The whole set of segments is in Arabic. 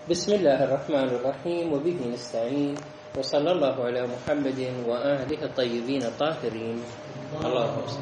بسم الله الرحمن الرحيم وبه نستعين وصلى الله على محمد وآله الطيبين الطاهرين. اللهم صل.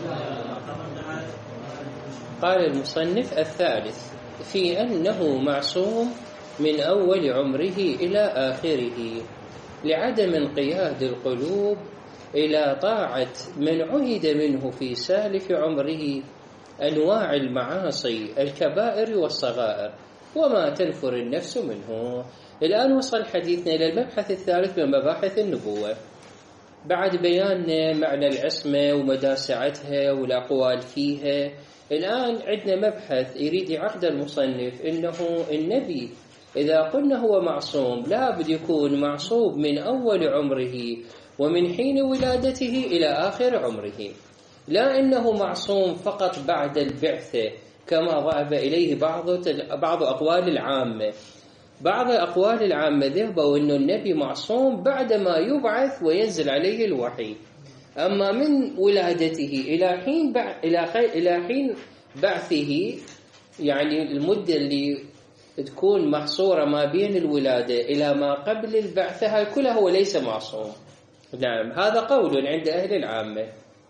قال المصنف الثالث في أنه معصوم من أول عمره إلى آخره لعدم انقياد القلوب إلى طاعة من عهد منه في سالف عمره أنواع المعاصي الكبائر والصغائر وما تنفر النفس منه. الآن وصل حديثنا إلى المبحث الثالث من مباحث النبوة. بعد بيان معنى العصمة ومدى سعتها والأقوال فيها، الآن عندنا مبحث يريد يعقد المصنف إنه النبي إذا قلنا هو معصوم لا بد يكون معصوم من أول عمره ومن حين ولادته إلى آخر عمره، لا إنه معصوم فقط بعد البعثة كما ذهب إليه بعض أقوال العامة. بعض أقوال العامة ذهبوا أن النبي معصوم بعدما يبعث وينزل عليه الوحي، أما من ولادته إلى حين بعثه، يعني المدة اللي تكون محصورة ما بين الولادة إلى ما قبل البعثة كلها هو ليس معصوم. نعم، هذا قول عند أهل العامة.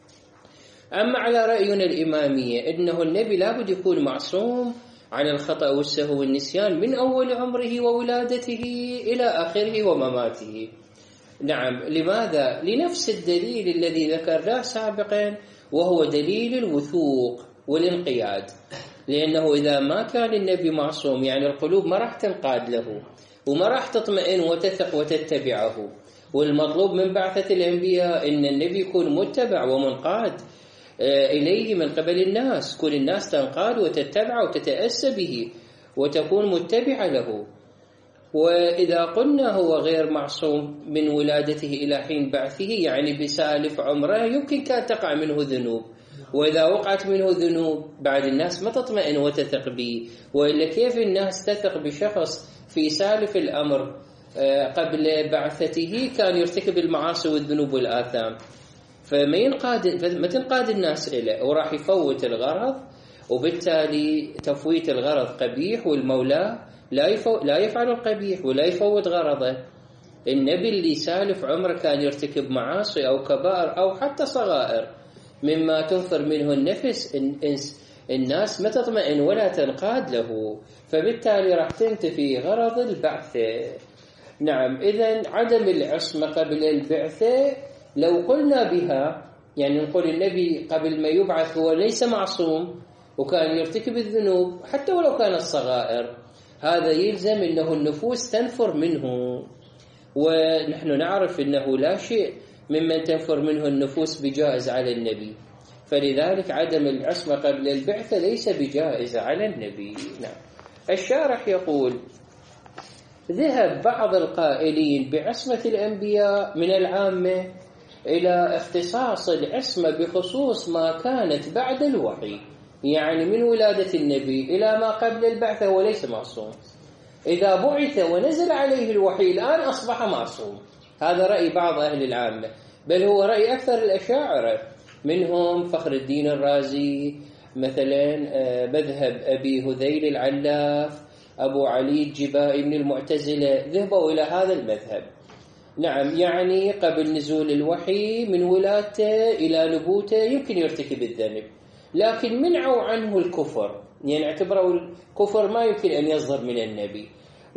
أما على رأينا الإمامية إنه النبي لابد يكون معصوم عن الخطأ والسهو والنسيان من أول عمره وولادته إلى آخره ومماته. نعم، لماذا؟ لنفس الدليل الذي ذكرناه سابقا، وهو دليل الوثوق والانقياد. لأنه إذا ما كان النبي معصوم يعني القلوب ما راح تنقاد له وما راح تطمئن وتثق وتتبعه. والمطلوب من بعثة الأنبياء إن النبي يكون متبع ومنقاد إليه من قبل الناس، كل الناس تنقاد وتتبع وتتأسى به وتكون متبعة له. وإذا قلنا هو غير معصوم من ولادته إلى حين بعثه يعني بسالف عمره يمكن كانت تقع منه ذنوب، وإذا وقعت منه ذنوب بعد الناس ما تطمئن وتثق به. وإلا كيف الناس تثق بشخص في سالف الأمر قبل بعثته كان يرتكب المعاصي والذنوب والآثام؟ فما تنقاد الناس إليه وراح يفوت الغرض، وبالتالي تفويت الغرض قبيح، والمولى لا يفعل القبيح ولا يفوت غرضه. النبي اللي سالف عمره كان يرتكب معاصي أو كبائر أو حتى صغائر مما تنفر منه النفس، الناس ما تطمئن ولا تنقاد له، فبالتالي راح تنتفي غرض البعثة. نعم، إذن عدم العصمة قبل البعثة لو قلنا بها يعني نقول النبي قبل ما يبعث هو ليس معصوم وكان يرتكب الذنوب حتى ولو كانت صغائر، هذا يلزم أنه النفوس تنفر منه، ونحن نعرف أنه لا شيء ممن تنفر منه النفوس بجائز على النبي، فلذلك عدم العصمة قبل البعثة ليس بجائز على النبي. نعم. الشارح يقول: ذهب بعض القائلين بعصمة الأنبياء من العامة إلى اختصاص العصمة بخصوص ما كانت بعد الوحي، يعني من ولادة النبي إلى ما قبل البعثة هو ليس معصوم. إذا بعث ونزل عليه الوحي الآن أصبح معصوم. هذا رأي بعض أهل العامة، بل هو رأي أكثر الأشاعرة، منهم فخر الدين الرازي مثلا، مذهب أبي هذيل العلاف، أبو علي الجبائي من المعتزلة، ذهبوا إلى هذا المذهب. نعم، يعني قبل نزول الوحي من ولادته إلى نبوته يمكن يرتكب الذنب، لكن منعوا عنه الكفر، يعني اعتبروا الكفر ما يمكن أن يصدر من النبي،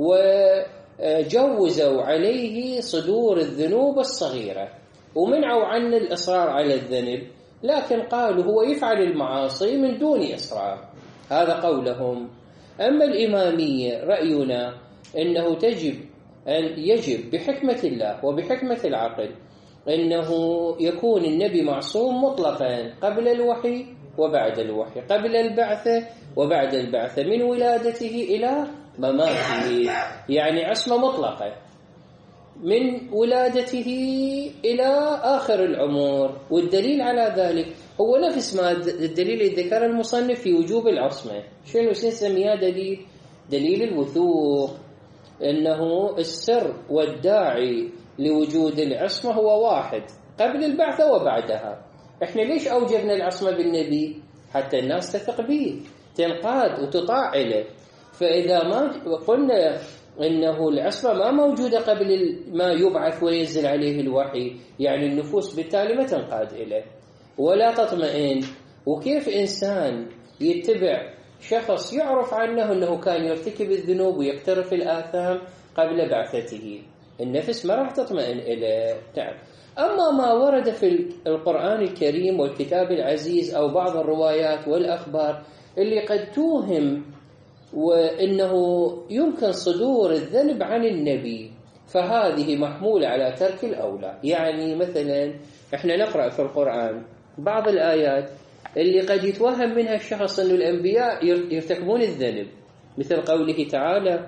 وجوزوا عليه صدور الذنوب الصغيرة، ومنعوا عنه الإصرار على الذنب، لكن قالوا هو يفعل المعاصي من دون إصرار. هذا قولهم. أما الإمامية رأينا أنه يجب بحكمة الله وبحكمة العقل أنه يكون النبي معصوم مطلقا قبل الوحي وبعد الوحي، قبل البعثة وبعد البعثة، من ولادته إلى مماته، يعني عصمة مطلقة من ولادته إلى آخر العمر. والدليل على ذلك هو نفس ما الدليل اللي ذكر المصنف في وجوب العصمة. شنو سنسميها؟ دليل الوثوق، أنه السر والداعي لوجود العصمة هو واحد قبل البعثة وبعدها. إحنا ليش أوجبنا العصمة بالنبي؟ حتى الناس تثق به، تنقاد وتطاع إليه. فإذا ما قلنا إنه العصمة ما موجودة قبل ما يبعث وينزل عليه الوحي، يعني النفوس بالتالي ما تنقاد إليه ولا تطمئن. وكيف إنسان يتبع شخص يعرف عنه أنه كان يرتكب الذنوب ويقترف الآثام قبل بعثته؟ النفس ما راح تطمئن إليه. نعم. أما ما ورد في القرآن الكريم والكتاب العزيز أو بعض الروايات والأخبار اللي قد توهم وإنه يمكن صدور الذنب عن النبي، فهذه محمولة على ترك الأولى. يعني مثلا إحنا نقرأ في القرآن بعض الآيات اللي قد يتوهم منها الشخص أن الأنبياء يرتكبون الذنب، مثل قوله تعالى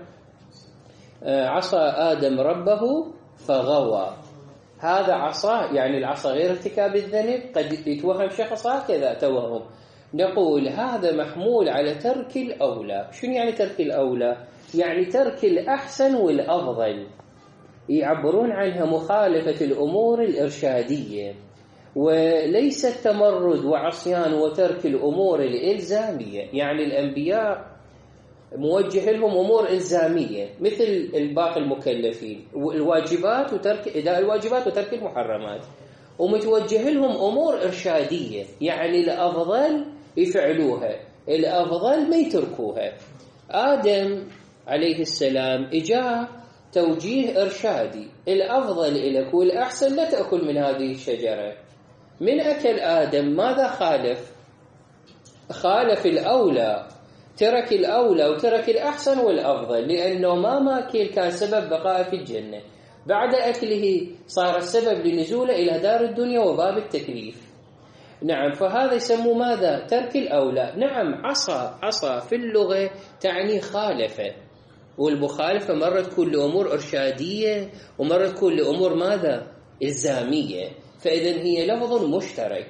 عصى آدم ربه فغوى. هذا عصى، يعني العصى غير ارتكاب الذنب. قد يتوهم شخص هكذا توهم، نقول هذا محمول على ترك الأولى. شنو يعني ترك الأولى؟ يعني ترك الأحسن والأفضل، يعبرون عنها مخالفة الأمور الإرشادية، وليس التمرد وعصيان وترك الأمور الإلزامية. يعني الأنبياء موجه لهم أمور إلزامية مثل الباقي المكلفين، الواجبات وترك إداء الواجبات وترك المحرمات، ومتوجه لهم أمور إرشادية، يعني الأفضل يفعلوها، الأفضل ما يتركوها. آدم عليه السلام إجاه توجيه إرشادي، الأفضل لك والأحسن لا تأكل من هذه الشجرة. من أكل آدم ماذا خالف؟ خالف الأولى، ترك الأولى وترك الأحسن والأفضل، لأنه ما ماكل كان سبب بقاء في الجنة، بعد أكله صار السبب لنزوله إلى دار الدنيا وباب التكليف. نعم، فهذا يسموه ماذا؟ ترك الأولى. نعم، عصى في اللغة تعني خالفة، والمخالفة مرة تكون لأمور إرشادية ومرة تكون لأمور ماذا؟ إلزامية، فإذن هي لفظ مشترك.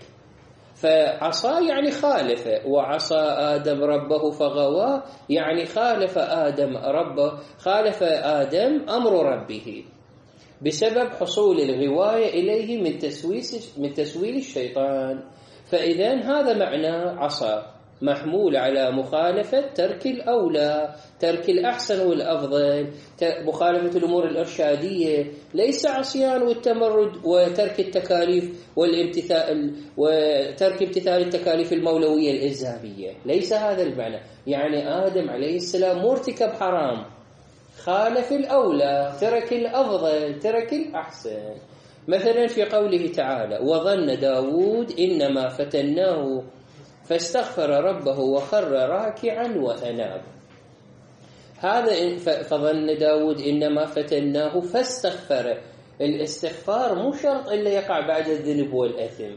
فعصى يعني خالفة، وعصى آدم ربه فغوى يعني خالف آدم ربه، خالف آدم أمر ربه بسبب حصول الغواية إليه من تسويل الشيطان. فإذن هذا معنى عصى، محمول على مخالفة ترك الأولى، ترك الأحسن والأفضل، مخالفة الأمور الإرشادية، ليس عصيان والتمرد وترك التكاليف والامتثال وترك امتثال التكاليف المولوية الإلزامية، ليس هذا المعنى. يعني آدم عليه السلام مرتكب حرام، خالف الأولى، ترك الأفضل، ترك الأحسن. مثلا في قوله تعالى وظن داود إنما فتناه فاستغفر ربه وخر راكعا وأناب. هذا فظن داود إنما فتناه فاستغفر. الاستغفار مو شرط إلا يقع بعد الذنب والأثم.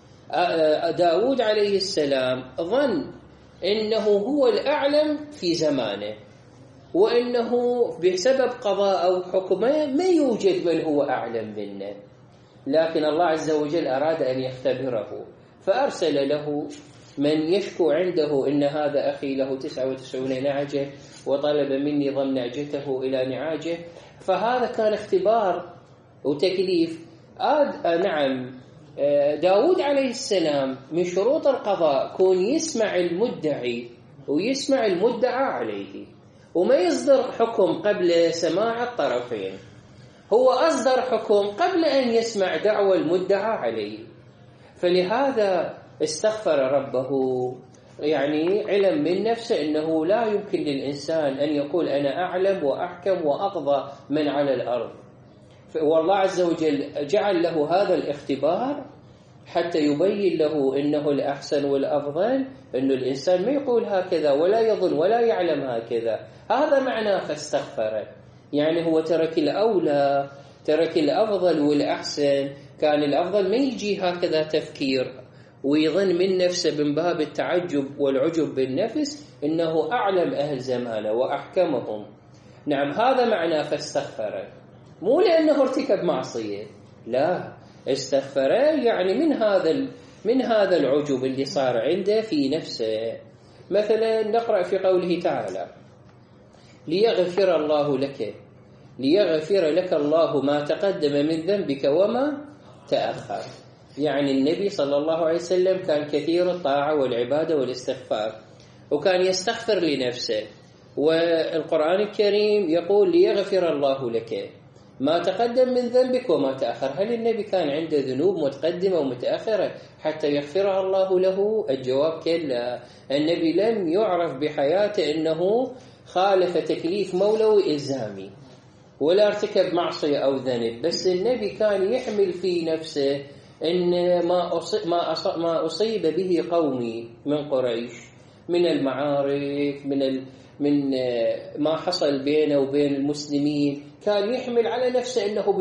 داود عليه السلام ظن إنه هو الأعلم في زمانه، وإنه بسبب قضاء أو حكمه ما يوجد من هو أعلم منه، لكن الله عز وجل أراد أن يختبره فأرسل له من يشكو عنده إن هذا أخي له 99 نعجة وطلب مني ضم نعجته إلى نعاجه. فهذا كان اختبار وتكليف. نعم، داود عليه السلام من شروط القضاء كون يسمع المدعي ويسمع المدعى عليه، وما يصدر حكم قبل سماع الطرفين. هو أصدر حكم قبل أن يسمع دعوى المدعى عليه، فلهذا استغفر ربه، يعني علم من نفسه أنه لا يمكن للإنسان أن يقول أنا أعلم وأحكم وأقضى من على الأرض. والله عز وجل جعل له هذا الاختبار حتى يبين له إنه الأحسن والأفضل، أنه الإنسان ما يقول هكذا ولا يظن ولا يعلم هكذا. هذا معنى فاستغفر، يعني هو ترك الأولى، ترك الأفضل والأحسن. كان الأفضل ما يجي هكذا تفكير ويظن من نفسه من باب التعجب والعجب بالنفس إنه أعلم أهل زمانه وأحكمهم. نعم، هذا معنى فاستغفر، مو لأنه ارتكب معصية، لا، استغفر يعني من هذا العجب اللي صار عنده في نفسه. مثلا نقرأ في قوله تعالى ليغفر الله لك، ليغفر لك الله ما تقدم من ذنبك وما تأخر. يعني النبي صلى الله عليه وسلم كان كثير الطاعة والعبادة والاستغفار، وكان يستغفر لنفسه والقرآن الكريم يقول ليغفر الله لك ما تقدم من ذنبك وما تأخر. هل النبي كان عنده ذنوب متقدمة ومتأخرة حتى يغفرها الله له؟ الجواب كلا. النبي لم يعرف بحياته أنه خالف تكليف مولوي إلزامي ولا ارتكب معصية أو ذنب، بس النبي كان يحمل في نفسه إن ما أصيب به قومي من قريش من المعارك، من ما حصل بينه وبين المسلمين، كان يحمل على نفسه أنه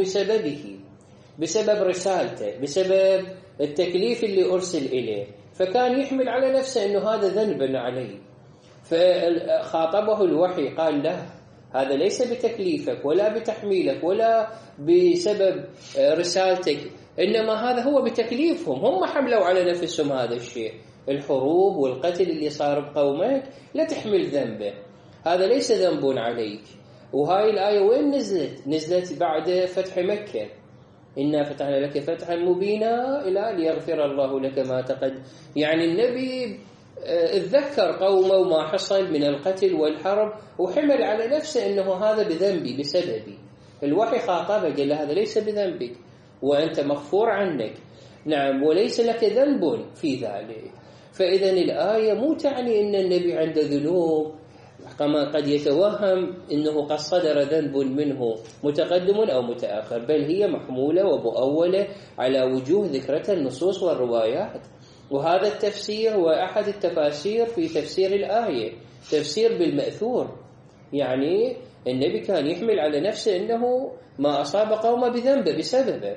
بسبب رسالته، بسبب التكليف اللي أرسل إليه، فكان يحمل على نفسه أنه هذا ذنب عليه. فخاطبه الوحي قال له هذا ليس بتكليفك ولا بتحميلك ولا بسبب رسالتك، إنما هذا هو بتكليفهم، هم حملوا على نفسهم هذا الشيء، الحروب والقتل اللي صار بقومك لا تحمل ذنبه، هذا ليس ذنب عليك. وهاي الآية وين نزلت بعد فتح مكة، إنا فتحنا لك فتحا مبينا إلى ليغفر الله لك ما تقدم. يعني النبي اتذكر قومه وما حصل من القتل والحرب وحمل على نفسه أنه هذا بذنبي بسببي. الوحي خاطبه قال له هذا ليس بذنبك وأنت مغفور عنك، نعم، وليس لك ذنب في ذلك. فإذا الآية مو تعني أن النبي عنده ذنوب كما قد يتوهم أنه قد صدر ذنب منه متقدم أو متأخر، بل هي محمولة ومؤولة على وجوه ذكرتها النصوص والروايات. وهذا التفسير هو أحد التفاسير في تفسير الآية، تفسير بالمأثور، يعني النبي كان يحمل على نفسه أنه ما أصاب قوم بذنب بسببه.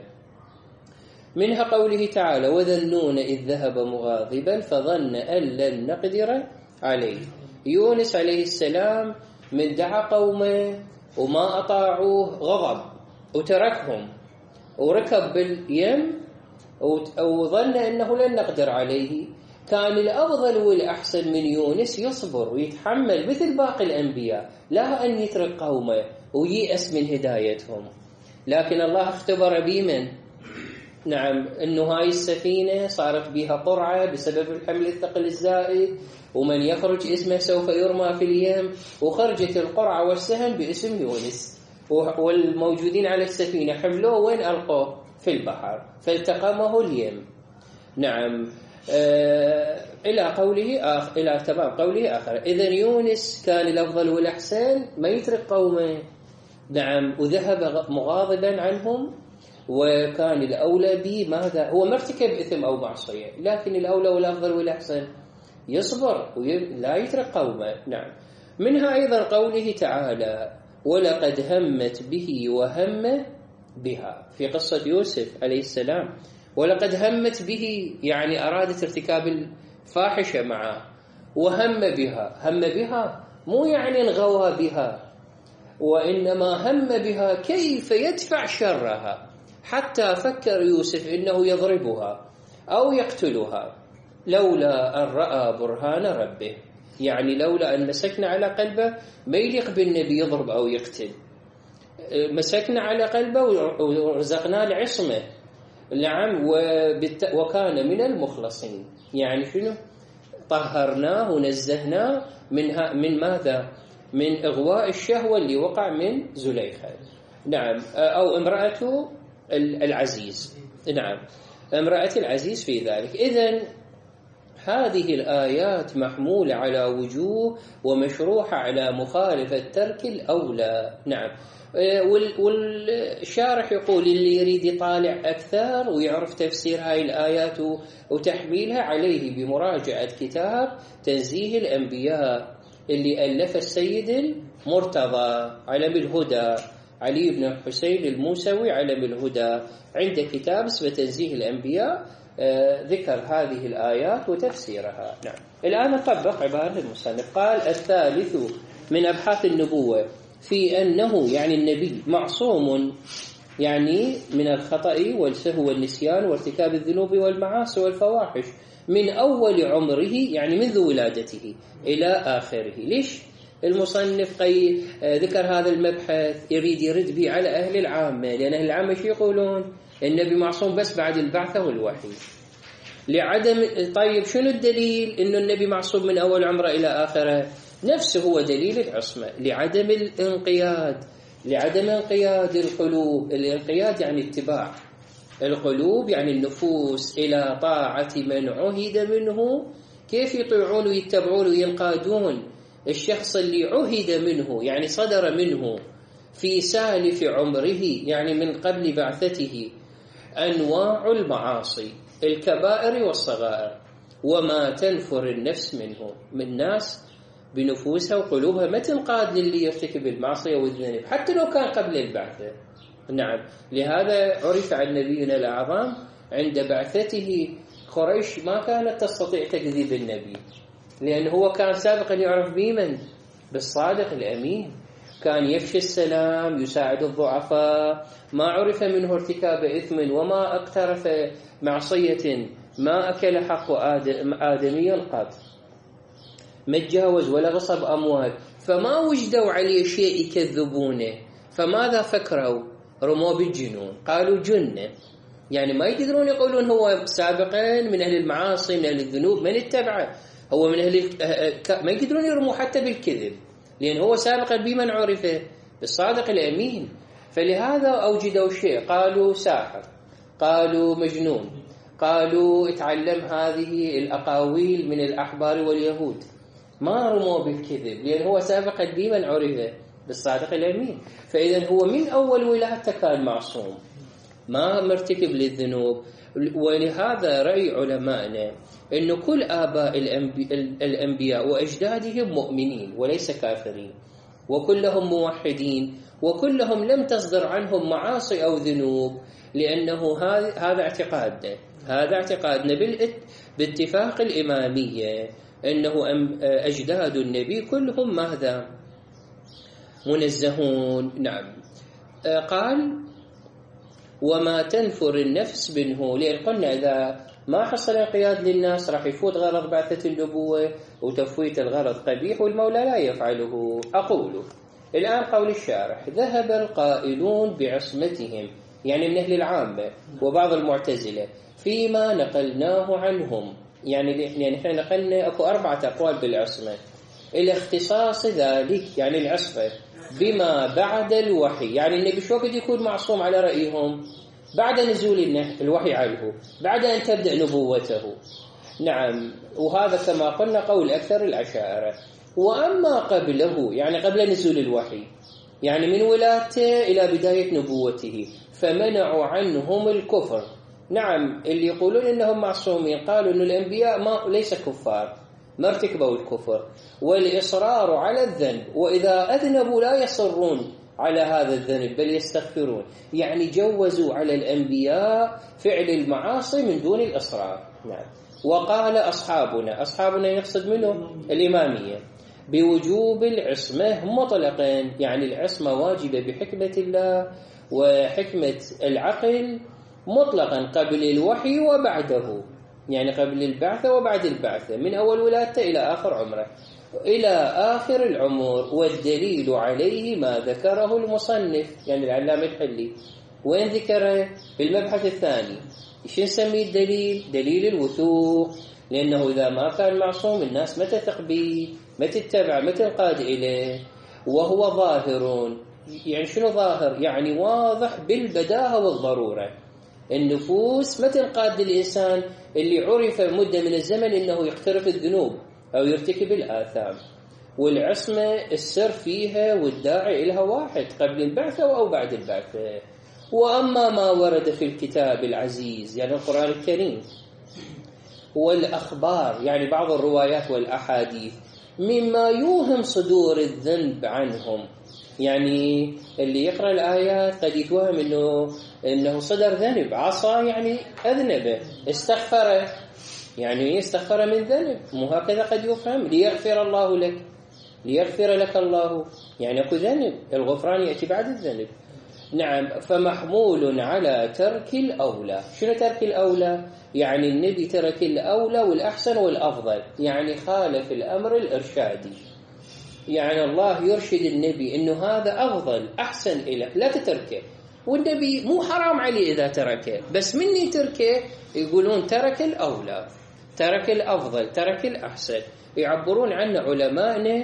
منها قوله تعالى وذنون إذ ذهب مغاضبا فظن أن لن نقدر عليه. يونس عليه السلام من دعا قومه وما أطاعوه غضب وتركهم وركب باليم وظن أنه لن نقدر عليه. كان الأفضل والأحسن من يونس يصبر ويتحمل مثل باقي الأنبياء، لا أن يترك قومه وييأس من هدايتهم. لكن الله اختبر بمن؟ نعم، أنه هاي السفينة صارت بها قرعة بسبب الحمل الثقل الزائد، ومن يخرج اسمه سوف يرمى في اليم، وخرجت القرعة والسهم باسم يونس، والموجودين على السفينة حملوه وين ألقوه؟ في البحر، فالتقمه اليم. نعم، إلى تمام قوله آخر. إذن يونس كان الأفضل والأحسن ما يترك قومه، نعم، وذهب مغاضبا عنهم، وكان الأولى به ماذا؟ هو مرتكب إثم أو معصية، لكن الأولى والأفضل والأحسن يصبر ولا يترك قومه. نعم. منها أيضا قوله تعالى ولقد همت به وهم بها في قصة يوسف عليه السلام. ولقد همت به يعني أرادت ارتكاب الفاحشة معه، وهم بها، هم بها مو يعني انغوى بها، وإنما هم بها كيف يدفع شرها، حتى فكر يوسف إنه يضربها أو يقتلها لولا أن رأى برهان ربه، يعني لولا أن مسكنا على قلبه، ما يليق بالنبي يضرب أو يقتل، مسكنا على قلبه ورزقنا العصمة، نعم، وكان من المخلصين. يعني شنو؟ طهرناه ونزهناه من ماذا؟ من إغواء الشهوة اللي وقع من زليخة، نعم، أو امرأته العزيز، نعم، امرأة العزيز في ذلك. إذن هذه الآيات محمولة على وجوه ومشروحة على مخالفة ترك الأولى. نعم. والشارح يقول اللي يريد يطالع أكثر ويعرف تفسير هاي الآيات وتحميلها عليه بمراجعة كتاب تنزيه الأنبياء اللي ألف السيد المرتضى علم الهدى علي بن الحسين الموسوي علم الهدى، عنده كتاب اسمه تنزيه الأنبياء ذكر هذه الآيات وتفسيرها. نعم. الآن نطبق عبارة المصنف. قال الثالث من أبحاث النبوة في أنه يعني النبي معصوم يعني من الخطأ والسهو والنسيان وارتكاب الذنوب والمعاصي والفواحش من أول عمره، يعني منذ ولادته إلى آخره. ليش المصنف ذكر هذا المبحث؟ يريد يرد به على أهل العامة، لأن أهل العامة شو يقولون؟ النبي معصوم بس بعد البعثة والوحي لعدم. طيب شنو الدليل إنه النبي معصوم من أول عمره إلى آخره؟ نفسه هو دليل العصمة لعدم الانقياد، لعدم انقياد القلوب. الانقياد يعني اتباع القلوب، يعني النفوس إلى طاعة من عهد منه. كيف يطيعون ويتبعون وينقادون الشخص اللي عهد منه، يعني صدر منه في سالف عمره، يعني من قبل بعثته، أنواع المعاصي الكبائر والصغائر، وما تنفر النفس منه، من ناس بنفوسها وقلوبها ما تنقاد للي يرتكب المعصية والذنب حتى لو كان قبل البعثة. نعم، لهذا عرف عن نبينا الأعظم عند بعثته قريش ما كانت تستطيع تكذيب النبي، لأنه هو كان سابقا يعرف بمن؟ بالصادق الأمين، كان يفشي السلام، يساعد الضعفاء، ما عرف منه ارتكاب إثم، وما اقترف معصية، ما أكل حق آدمي قط، ما تجاوز ولا غصب أموال، فما وجدوا عليه شيء يكذبونه. فماذا فكروا؟ رموا بالجنون، قالوا جنة، يعني ما يقدرون يقولون هو سابقا من أهل المعاصي من أهل الذنوب من اتبعه، هو من أهل ما يقدرون يرموا حتى بالكذب، لأن هو سابقا بمن عرفه؟ بالصادق الأمين. فلهذا أوجدوا شيء، قالوا ساحر، قالوا مجنون، قالوا اتعلم هذه الأقاويل من الأحبار واليهود، ما رموا بالكذب لأن هو سابقا بمن عرفه؟ بالصادق الأمين. فإذا هو من أول ولادته كان معصوم، ما مرتكب للذنوب. ولهذا رأي علمائنا أن كل آباء الأنبياء وأجدادهم مؤمنين وليس كافرين، وكلهم موحدين، وكلهم لم تصدر عنهم معاصي أو ذنوب، لأنه هذا اعتقادنا، هذا اعتقادنا باتفاق الإمامية، أنه أجداد النبي كلهم ماذا؟ منزهون. نعم. قال وما تنفر النفس منه، لأن قلنا إذا ما حصل انقياد للناس راح يفوت غرض بعثة النبوة، وتفويت الغرض قبيح والمولى لا يفعله. أقول الآن قول الشارح: ذهب القائلون بعصمتهم، يعني من أهل العامة وبعض المعتزلة، فيما نقلناه عنهم، يعني نحن نقلنا أكو 4 أقوال بالعصمة، إلى اختصاص ذلك، يعني العصمة بما بعد الوحي، يعني النبي شو قد يكون معصوم على رأيهم؟ بعد نزول الوحي عنه، بعد أن تبدأ نبوته. نعم، وهذا كما قلنا قول أكثر الأشاعرة. وأما قبله، يعني قبل نزول الوحي، يعني من ولادته إلى بداية نبوته، فمنعوا عنهم الكفر. نعم، اللي يقولون إنهم معصومين قالوا إن الأنبياء ليس كفار، ما ارتكبوا الكفر، والإصرار على الذنب، وإذا أذنبوا لا يصرون على هذا الذنب بل يستغفرون، يعني جوزوا على الأنبياء فعل المعاصي من دون الإصرار. نعم. وقال أصحابنا يقصد منهم الإمامية بوجوب العصمة مطلقا، يعني العصمة واجبة بحكمة الله وحكمة العقل مطلقا، قبل الوحي وبعده، يعني قبل البعثة وبعد البعثة، من أول ولادته إلى آخر عمره، إلى آخر العمر. والدليل عليه ما ذكره المصنف، يعني العلامة الحلي، وين ذكره؟ في المبحث الثاني. إيش نسميه الدليل؟ دليل الوثوق، لأنه إذا ما كان معصوم الناس ما تثق به، ما تتبع، ما تنقاد إليه، وهو ظاهر. يعني شنو ظاهر؟ يعني واضح بالبداهة والضرورة. النفوس ما تنقاد للإنسان اللي عرف مدة من الزمن إنه يقترف الذنوب أو يرتكب الآثام، والعصمة السر فيها والداعي إلها واحد، قبل البعثة أو بعد البعثة. وأما ما ورد في الكتاب العزيز، يعني القرآن الكريم، والأخبار، يعني بعض الروايات والأحاديث، مما يوهم صدور الذنب عنهم، يعني اللي يقرأ الآيات قد يتوهم إنه صدر ذنب، عصى يعني أذنبه، استغفر يعني استغفر من ذنب، مو هكذا قد يفهم؟ ليغفر الله لك، ليغفر لك الله، يعني أكو ذنب، الغفران يأتي بعد الذنب. نعم، فمحمول على ترك الأولى. شنو ترك الأولى؟ يعني النبي ترك الأولى والأحسن والأفضل، يعني خالف الأمر الإرشادي، يعني الله يرشد النبي إنه هذا أفضل أحسن إليك لا تتركه، والنبي مو حرام عليه إذا تركه، بس مني تركه يقولون ترك الأولى، ترك الأفضل، ترك الأحسن. يعبرون عنه علماءنا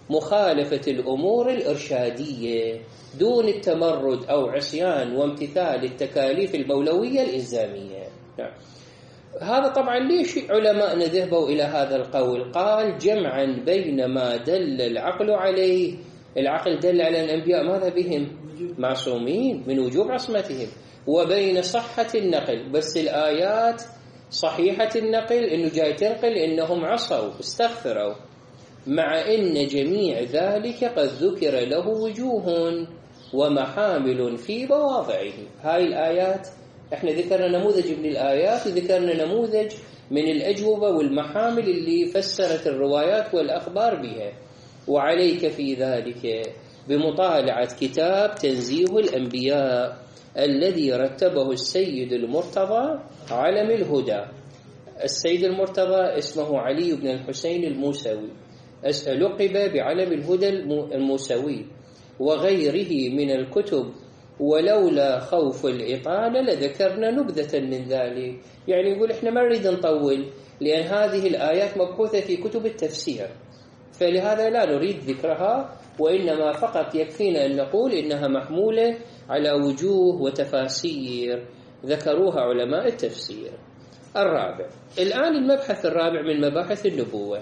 مخالفة الأمور الإرشادية دون التمرد أو عصيان وامتثال التكاليف المولوية الإلزامية. نعم. هذا طبعا ليش علماءنا ذهبوا إلى هذا القول؟ قال جمعا بين ما دل العقل عليه، العقل دل على الأنبياء ماذا بهم؟ معصومين من وجوب عصمتهم، وبين صحة النقل، بس الآيات صحيحة النقل إنه جاي تنقل إنهم عصوا استغفروا، مع إن جميع ذلك قد ذكر له وجوه ومحامل في مواضعه. هاي الآيات احنا ذكرنا نموذج من الآيات وذكرنا نموذج من الأجوبة والمحامل اللي فسرت الروايات والأخبار بها. وعليك في ذلك بمطالعة كتاب تنزيه الأنبياء الذي رتبه السيد المرتضى علم الهدى. السيد المرتضى اسمه علي بن الحسين الموسوي، لقب بعلم الهدى الموسوي، وغيره من الكتب، ولولا خوف الإطالة لذكرنا نبذة من ذلك. يعني يقول إحنا ما نريد نطول لأن هذه الآيات مبحوثة في كتب التفسير، فلهذا لا نريد ذكرها، وإنما فقط يكفينا أن نقول إنها محمولة على وجوه وتفاسير ذكروها علماء التفسير. الرابع، الآن المبحث الرابع من مباحث النبوة،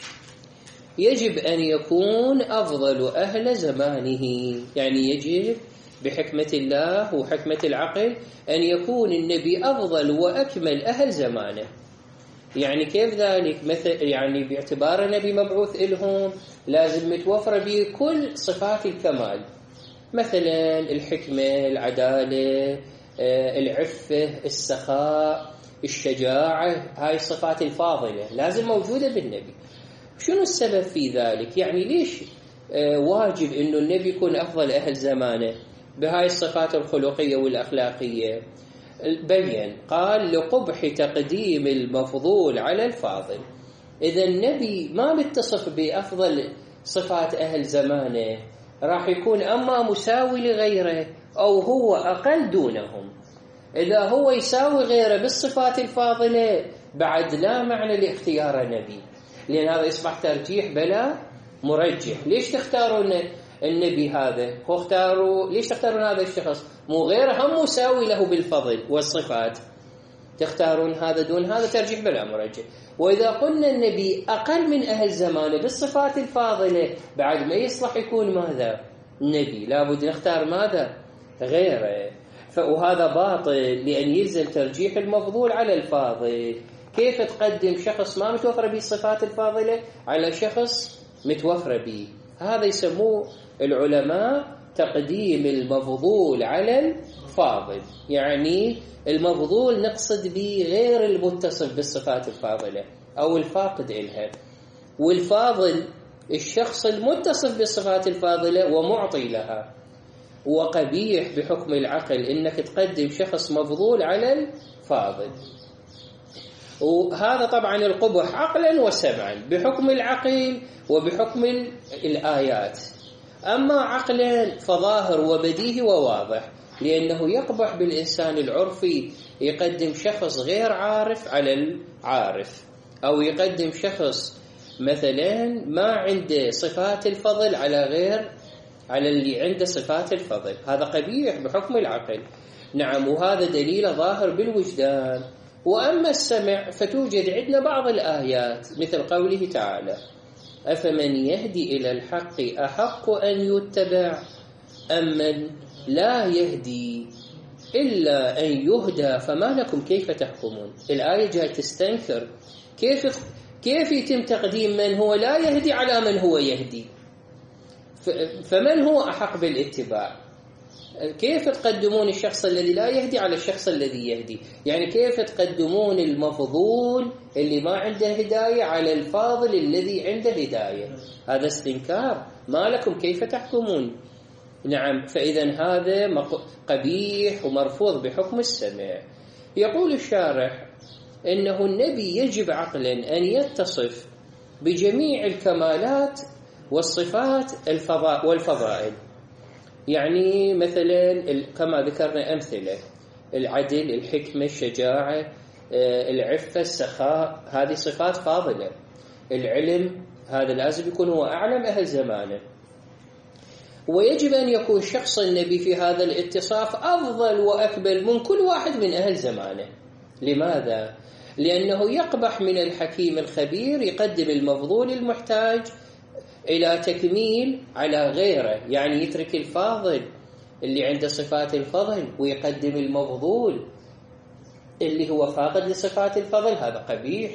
يجب أن يكون أفضل أهل زمانه. يعني يجب بحكمة الله وحكمة العقل أن يكون النبي أفضل وأكمل أهل زمانه. يعني كيف ذلك؟ مثل يعني باعتبار نبي مبعوث إلهم لازم متوفر به كل صفات الكمال، مثلا الحكمة، العدالة، العفة، السخاء، الشجاعة، هاي الصفات الفاضلة لازم موجودة بالنبي. شنو السبب في ذلك؟ يعني ليش واجب إنه النبي يكون أفضل أهل زمانه بهاي الصفات الخلقية والأخلاقية؟ بين قال لقبح تقديم المفضول على الفاضل. إذا النبي ما متصف بأفضل صفات أهل زمانه راح يكون أما مساوي لغيره أو هو أقل دونهم. إذا هو يساوي غيره بالصفات الفاضلة بعد لا معنى لاختيار النبي، لأن هذا يصبح ترجيح بلا مرجح. ليش تختارون النبي هذا؟ ليش تختارون هذا الشخص مو غيره هم مساوي له بالفضل والصفات؟ تختارون هذا دون هذا، ترجيح بلا مرجح. وإذا قلنا النبي أقل من أهل زمانه بالصفات الفاضلة بعد ما يصلح يكون ماذا؟ نبي، لابد نختار ماذا؟ غيره. وهذا باطل لأن يلزم ترجيح المفضول على الفاضل. كيف تقدم شخص ما متوفر به الصفات الفاضلة على شخص متوفر به؟ هذا يسموه العلماء تقديم المفضول على الفاضل. يعني المفضول نقصد به غير المتصف بالصفات الفاضلة أو الفاقد إلها، والفاضل الشخص المتصف بالصفات الفاضلة ومعطي لها. وقبيح بحكم العقل إنك تقدم شخص مفضول على الفاضل، وهذا طبعا القبح عقلا وسمعا بحكم العقل وبحكم الآيات. أما عقلا فظاهر وبديهي وواضح، لأنه يقبح بالإنسان العرفي يقدم شخص غير عارف على العارف، أو يقدم شخص مثلا ما عنده صفات الفضل على اللي عنده صفات الفضل. هذا قبيح بحكم العقل. نعم، وهذا دليل ظاهر بالوجدان. وأما السمع فتوجد عندنا بعض الآيات مثل قوله تعالى أفمن يهدي إلى الحق أحق أن يتبع أمن لا يهدي إلا أن يهدى فما لكم كيف تحكمون. الآية جاءت تستنكر كيف يتم تقديم من هو لا يهدي على من هو يهدي، فمن هو أحق بالاتباع؟ كيف تقدمون الشخص الذي لا يهدي على الشخص الذي يهدي؟ يعني كيف تقدمون المفضول اللي ما عنده هداية على الفاضل الذي عنده هداية؟ هذا استنكار. ما لكم كيف تحكمون. نعم، فإذا هذا قبيح ومرفوض بحكم السمع. يقول الشارح إنه النبي يجب عقلا أن يتصف بجميع الكمالات والصفات والفضائل. يعني مثلا كما ذكرنا أمثلة: العدل، الحكمة، الشجاعة، العفة، السخاء، هذه صفات فاضلة. العلم، هذا لازم يكون هو أعلم أهل زمانه. ويجب أن يكون شخص النبي في هذا الاتصاف أفضل وأكمل من كل واحد من أهل زمانه. لماذا؟ لأنه يقبح من الحكيم الخبير يقدم المفضول المحتاج إلى تكميل على غيره، يعني يترك الفاضل اللي عنده صفات الفضل ويقدم المفضول اللي هو فاقد لصفات الفضل، هذا قبيح.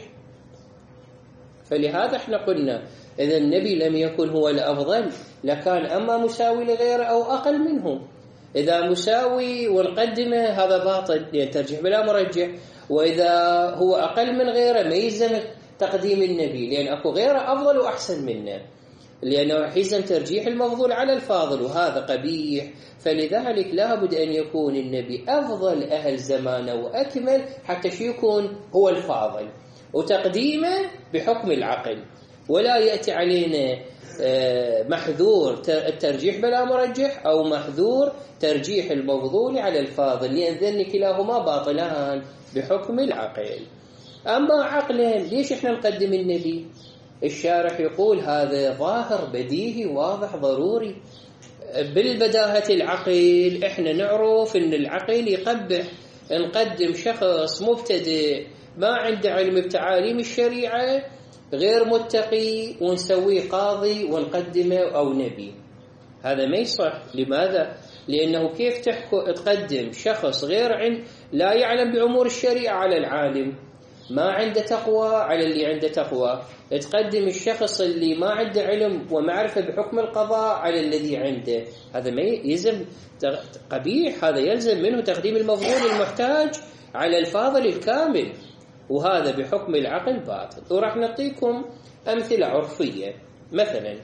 فلهذا احنا قلنا إذا النبي لم يكن هو الأفضل لكان أما مساوي لغيره أو أقل منه. إذا مساوي ونقدمه هذا باطل، يعني ترجيح بلا مرجح. وإذا هو أقل من غيره ما يلزم تقديم النبي، لأن أكو غيره أفضل وأحسن منه، لأنه يلزم ترجيح المفضول على الفاضل، وهذا قبيح. فلذلك لابد أن يكون النبي أفضل أهل زمانه وأكمل حتى شو يكون هو الفاضل، وتقديمه بحكم العقل، ولا يأتي علينا محذور الترجيح بلا مرجح أو محذور ترجيح المفضول على الفاضل، لأن ذن كلاهما باطلان بحكم العقل. أما عقلا ليش احنا نقدم النبي؟ الشارح يقول هذا ظاهر بديهي واضح ضروري. بالبداهة العقل احنا نعرف ان العقل يقبح نقدم شخص مبتدئ ما عنده علم بتعاليم الشريعة غير متقي ونسويه قاضي ونقدمه أو نبي، هذا ما يصح. لماذا؟ لأنه كيف تقدم شخص غير لا يعلم بأمور الشريعة على العالم، ما عنده تقوى على اللي عنده تقوى، تقدم الشخص اللي ما عنده علم ومعرفة بحكم القضاء على الذي عنده، هذا ما يلزم قبيح. هذا يلزم منه تقديم المفضول المحتاج على الفاضل الكامل، وهذا بحكم العقل باطل. وراح نعطيكم أمثلة عرفية. مثلا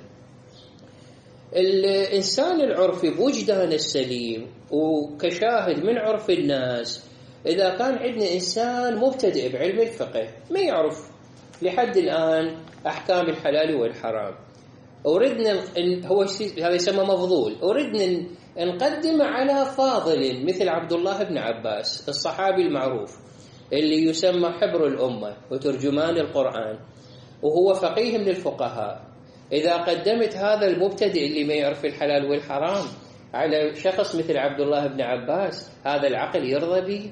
الإنسان العرفي بوجدان السليم وكشاهد من عرف الناس، إذا كان عندنا إنسان مبتدئ بعلم الفقه ما يعرف لحد الآن أحكام الحلال والحرام، وردنا هو هذا يسمى مفضول، وردنا نقدم على فاضل مثل عبد الله بن عباس الصحابي المعروف اللي يسمى حبر الأمة وترجمان القرآن، وهو فقيه من الفقهاء. إذا قدمت هذا المبتدئ اللي ما يعرف الحلال والحرام على شخص مثل عبد الله بن عباس، هذا العقل يرضى به؟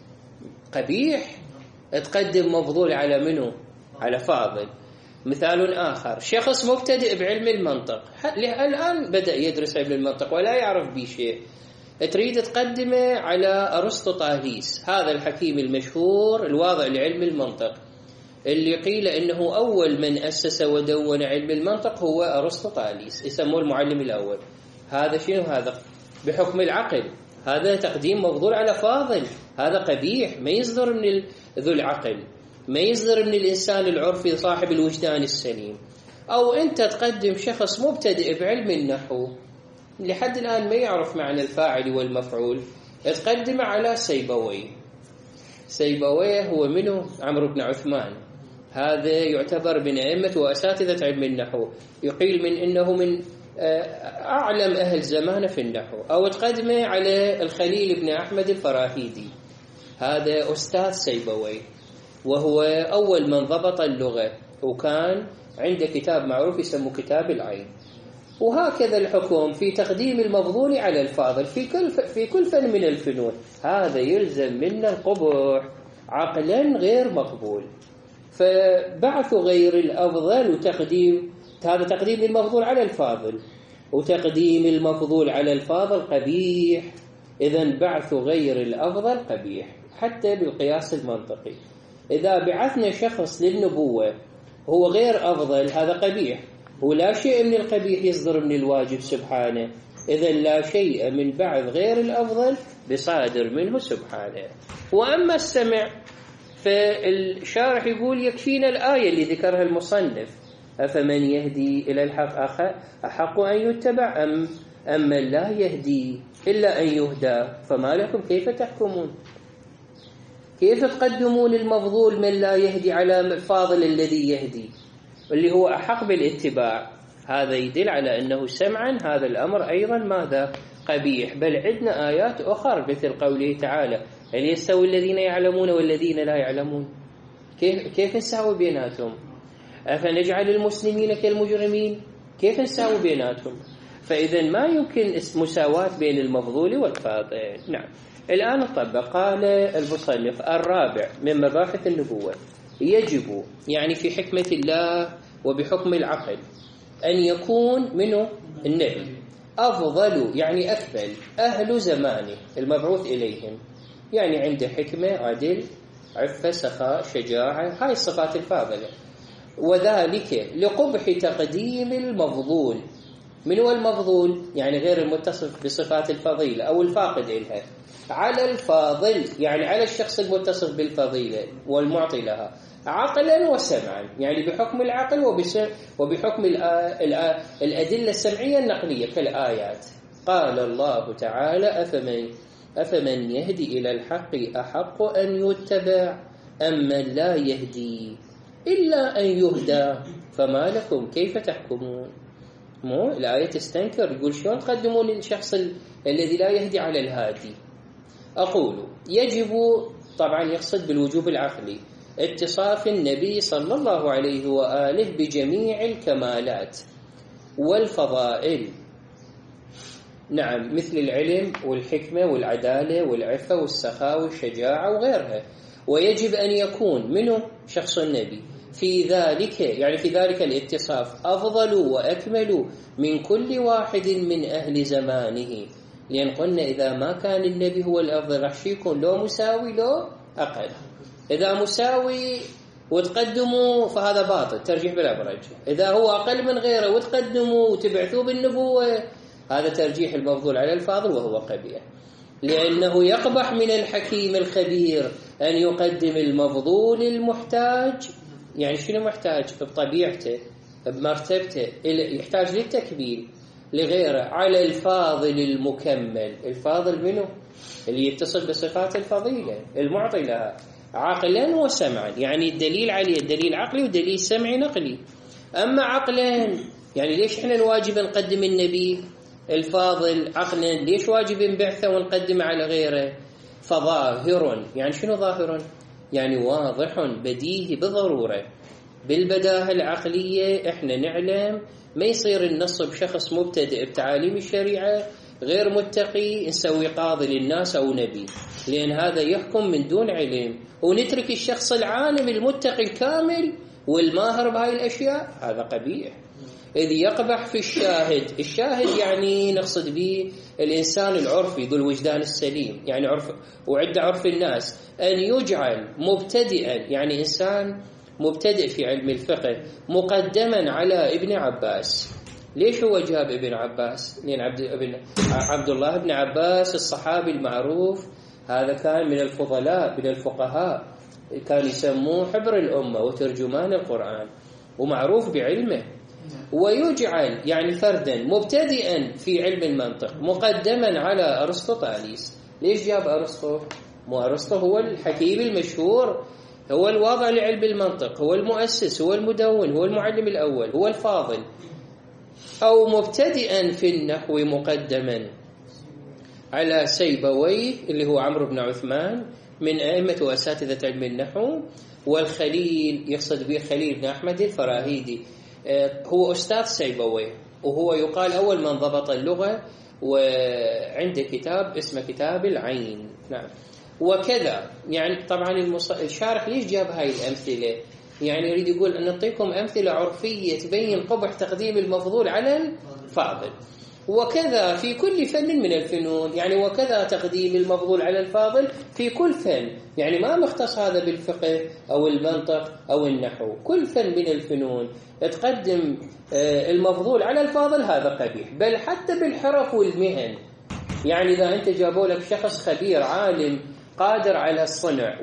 قبيح. تقدم مفضول على منه؟ على فاضل. مثال آخر، شخص مبتدئ بعلم المنطق، الآن بدأ يدرس علم المنطق ولا يعرف به شيء، تريد تقدمه على أرسطوطاليس، هذا الحكيم المشهور الواضع لعلم المنطق اللي قيل إنه أول من أسس ودون علم المنطق هو أرسطوطاليس، يسموه المعلم الأول. هذا شنو؟ هذا بحكم العقل، هذا تقديم مفضول على فاضل، هذا قبيح، ما يصدر من ذو العقل، ما يصدر من الإنسان العرفي صاحب الوجدان السليم. أو أنت تقدم شخص مبتدئ بعلم النحو لحد الآن ما يعرف معنى الفاعل والمفعول، تقدم على سيبويه. سيبويه هو منه؟ عمرو بن عثمان، هذا يعتبر من أئمة وأساتذة علم النحو، يقيل من إنه من أعلم أهل زمانه في النحو. أو تقدمه على الخليل بن أحمد الفراهيدي، هذا أستاذ سيبويه وهو أول من ضبط اللغة، وكان عنده كتاب معروف يسمى كتاب العين. وهكذا الحكم في تقديم المفضول على الفاضل في كل فن من الفنون، هذا يلزم منا القبح، عقلا غير مقبول. فبعث غير الأفضل وتقديم، هذا تقديم المفضول على الفاضل، وتقديم المفضول على الفاضل قبيح. إذن بعث غير الأفضل قبيح حتى بالقياس المنطقي. إذا بعثنا شخص للنبوة هو غير أفضل هذا قبيح، ولا شيء من القبيح يصدر من الواجب سبحانه، إذن لا شيء من بعث غير الأفضل بصادر منه سبحانه. وأما السمع فالشارح يقول يكفينا الآية اللي ذكرها المصنف، أفمن يهدي إلى الحق أحق أن يتبع أم من لا يهدي إلا أن يهدى، فما لكم كيف تحكمون؟ كيف تقدمون المفضول من لا يهدي على الفاضل الذي يهدي اللي هو أحق بالاتباع؟ هذا يدل على أنه سمعا هذا الأمر أيضا ماذا؟ قبيح. بل عندنا آيات أخرى مثل قوله تعالى هل يستوي الذين يعلمون والذين لا يعلمون؟ كيف نساوي بيناتهم؟ أفنجعل المسلمين كالمجرمين؟ كيف نساوي بيناتهم؟ فإذا ما يمكن مساواة بين المفضول والفاضل. نعم. الآن نطبق. قال المصنف: الرابع من مباحث النبوة، يجب يعني في حكمة الله وبحكم العقل أن يكون منه النبي أفضل يعني أكمل أهل زمانه المبعوث إليهم، يعني عنده حكمة، عدل، عفة، سخاء، شجاعة، هاي الصفات الفاضلة. وذلك لقبح تقديم المفضول. من هو المفضول؟ يعني غير المتصف بصفات الفضيلة أو الفاقد إلها، على الفاضل يعني على الشخص المتصف بالفضيلة والمعطي لها، عقلا وسمعا، يعني بحكم العقل وبحكم الأدلة السمعية النقلية كالآيات. قال الله تعالى: أفمن يهدي إلى الحق أحق أن يتبع أمن لا يهدي إلا أن يهدى فما لكم كيف تحكمون. مو الآية تستنكر، يقول شلون تقدمون الشخص الذي لا يهدي على الهادي؟ أقول يجب، طبعا يقصد بالوجوب العقلي، اتصاف النبي صلى الله عليه وآله بجميع الكمالات والفضائل، نعم، مثل العلم والحكمة والعدالة والعفة والسخاء والشجاعة وغيرها. ويجب أن يكون منه شخص النبي في ذلك، يعني في ذلك الاتصاف، أفضل وأكمل من كل واحد من أهل زمانه، لأن قلنا إذا ما كان النبي هو الأفضل راح يكون لو مساوي لو أقل. إذا مساوي وتقدموا فهذا باطل، ترجيح بالأبرج. إذا هو أقل من غيره وتقدموا وتبعثوا بالنبوة، هذا ترجيح المفضول على الفاضل وهو قبيح، لأنه يقبح من الحكيم الخبير أن يقدم المفضول المحتاج. يعني شنو محتاج؟ بطبيعته بمرتبته يحتاج للتكميل لغيره على الفاضل المكمل. الفاضل منه؟ اللي يتصل بصفات الفضيلة المعطي لها عقلا وسمعا، يعني الدليل عليه الدليل عقلي ودليل سمعي نقلي. أما عقلا يعني ليش احنا الواجب نقدم النبي الفاضل عقلا؟ ليش واجب نبعثه ونقدم على غيره؟ فظاهر، يعني شنو ظاهر؟ يعني واضح بديهي بضرورة، بالبداهة العقلية احنا نعلم ما يصير النص بشخص مبتدئ بتعاليم الشريعة غير متقي نسوي قاضي للناس أو نبي، لأن هذا يحكم من دون علم، ونترك الشخص العالم المتقي الكامل والماهر بهاي الأشياء، هذا قبيح. إذ يقبح في الشاهد يعني نقصد به الإنسان العرفي ذو الوجدان السليم، يعني عرف وعد عرف الناس، أن يجعل مبتدئا، يعني إنسان مبتدئ في علم الفقه، مقدما على ابن عباس. ليش هو جاب ابن عباس؟ لأن عبد الله بن عباس الصحابي المعروف، هذا كان من الفضلاء من الفقهاء، كان يسموه حبر الأمة وترجمان القرآن ومعروف بعلمه. ويجعل يعني فردا مبتدئا في علم المنطق مقدما على أرسطوطاليس. ليش جاب أرسطو؟ مو أرسطو هو الحكيم المشهور، هو الواضع لعلم المنطق، هو المؤسس، هو المدون، هو المعلم الأول، هو الفاضل. أو مبتدئا في النحو مقدما على سيبويه اللي هو عمرو بن عثمان من أئمة وأساتذة علم النحو. والخليل يقصد به خليل بن أحمد الفراهيدي، هو أستاذ سيبويه، وهو يقال أول من ضبط اللغة، وعنده كتاب اسمه كتاب العين. نعم. وكذا يعني طبعا الشارح ليش جاب هاي الأمثلة؟ يعني يريد يقول أن نعطيكم أمثلة عرفية تبين قبح تقديم المفضول على الفاضل. وكذا في كل فن من الفنون، يعني وكذا تقديم المفضول على الفاضل في كل فن، يعني ما مختص هذا بالفقه أو المنطق أو النحو، كل فن من الفنون تقدم المفضول على الفاضل، هذا قبيح. بل حتى بالحرف والمهن، يعني إذا أنت جابوا لك شخص خبير عالم قادر على الصنع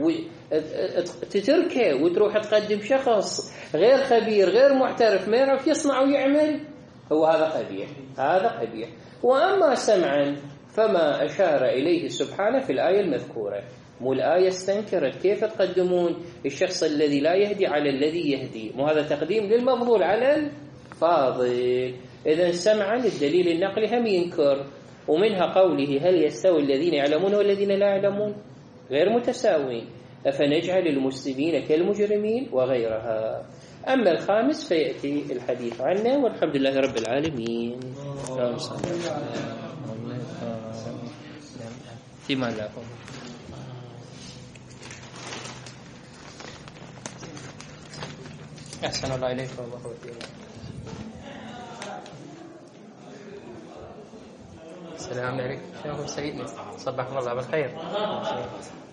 تتركه وتروح تقدم شخص غير خبير غير محترف ما يعرف يصنع ويعمل، هو هذا قبيح، هذا قبيح. وأما سمعا فما أشار إليه سبحانه في الآية المذكورة، مو الآية استنكرت كيف تقدمون الشخص الذي لا يهدي على الذي يهدي، مو هذا تقديم للمفضول على الفاضل. إذن سمعا الدليل النقلي هم ينكر، ومنها قوله هل يستوي الذين يعلمون والذين لا يعلمون؟ غير متساوين. أفنجعل المسلمين كالمجرمين وغيرها. أما الخامس فيأتي الحديث عنه، والحمد لله رب العالمين. فيما لا أحسن الله إليك والله خير. السلام عليكم شيخ سيدنا، صبحكم الله بالخير.